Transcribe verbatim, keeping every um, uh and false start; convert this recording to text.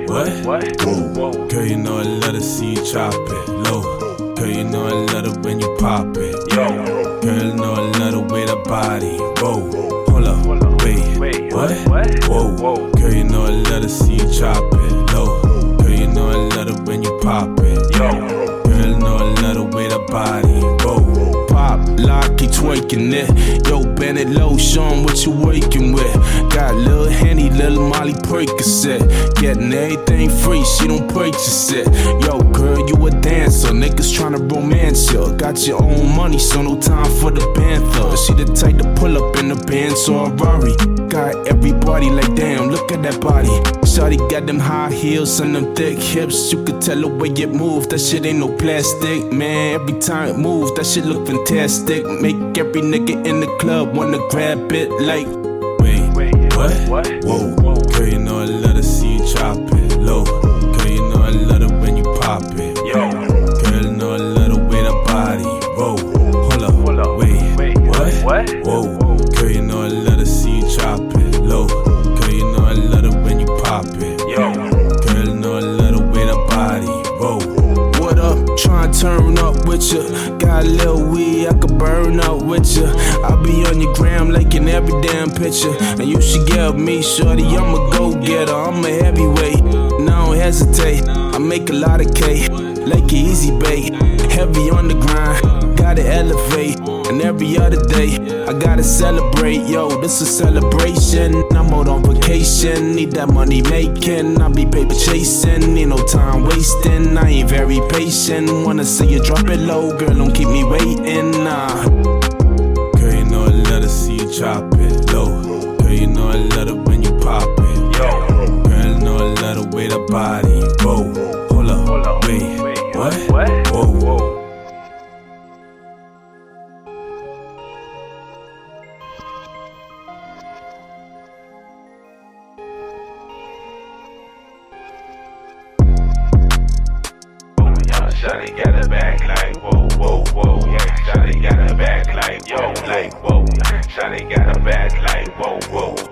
what? What? Whoa. Girl, you know I love to see you chop it low. Girl, you know I love it when you pop it. Yo. Girl, you know I love the way that body. Whoa. Hold up. Wait. Wait. What? What? Whoa. Whoa. Girl, you know I love to see you chop it low. Girl, you know I love it when you pop it. Yo. Girl, you know I love the way that body. Whoa. Pop, lock, keep twerking it. Yo, bend it low, show 'em what you working with. Got Lil Henny, Lil Molly Percocet. Getting everything free, she don't purchase it. Yo, girl, you a dancer, niggas tryna romance you. Got your own money, so no time for the panther. She the type to pull up in a Benz or a Rari. Got everybody like, damn, look at that body. Shawty got them high heels and them thick hips. You could tell the way it moves, that shit ain't no plastic. Man, every time it moves, that shit look fantastic. Make every nigga in the club wanna grab it like, wait, Wait. what? What? Whoa. Whoa. Girl, you know I love to see you chop it low. Girl, you know I love it when you pop it. Yo. Girl, you know I love the way that body roll. Hold up. Hold up. Wait. Wait. What? What? Whoa. Girl, you know I love to see you chop it low. Girl, you know I love it when you pop it. Yo. Girl, you know I love the way that body roll. What up? Tryna turn up with ya. Got a little weed, I could burn up with ya. I'll be on your gram liking every damn picture. And you should get with me, shorty, I'm a go-getter. I'm a heavyweight, now don't hesitate. I make a lot of cake, like an easy bake. Heavy on the grind, gotta elevate. And every other day, I gotta celebrate. Yo, this a celebration, I'm out on vacation. Need that money making, I be paper chasing. Need no time wasting, I ain't very patient. Wanna see you drop it low, girl, don't keep me waiting, nah. Girl, you know I love to see you chop it low. Girl, you know I love it when you pop it. Yo. Girl, you know I love the way that body roll. Hold up, Hold up. wait, Wait. what? What? Whoa. Whoa. Shawty got a back like whoa, whoa, whoa. Yeah, Shawty got a back like yo, like whoa. Shawty got a back like whoa, whoa.